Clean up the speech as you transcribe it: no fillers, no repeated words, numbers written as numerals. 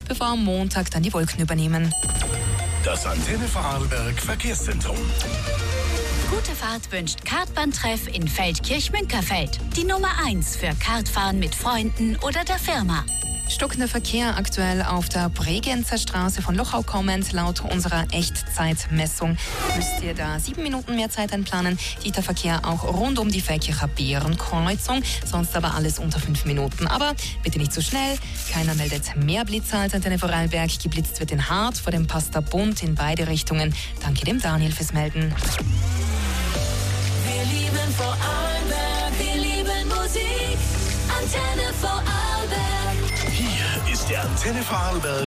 bevor am Montag dann die Wolken übernehmen. Das Antenne Vorarlberg Verkehrszentrum. Gute Fahrt wünscht Kartbahntreff in Feldkirch-Münkerfeld. Die Nummer 1 für Kartfahren mit Freunden oder der Firma. Stockender Verkehr aktuell auf der Bregenzer Straße von Lochau kommend. Laut unserer Echtzeitmessung müsst ihr da 7 Minuten mehr Zeit einplanen. Der Verkehr auch rund um die Feldkircher Bärenkreuzung, sonst aber alles unter 5 Minuten. Aber bitte nicht zu schnell. Keiner meldet mehr Blitzer als Antenne Vorarlberg. Geblitzt wird in Hart vor dem Pastor Bund in beide Richtungen. Danke dem Daniel fürs Melden. Wir lieben Vorarlberg, wir lieben Musik. Antenne Vorarlberg. Hier ist der Antenne Vorarlberg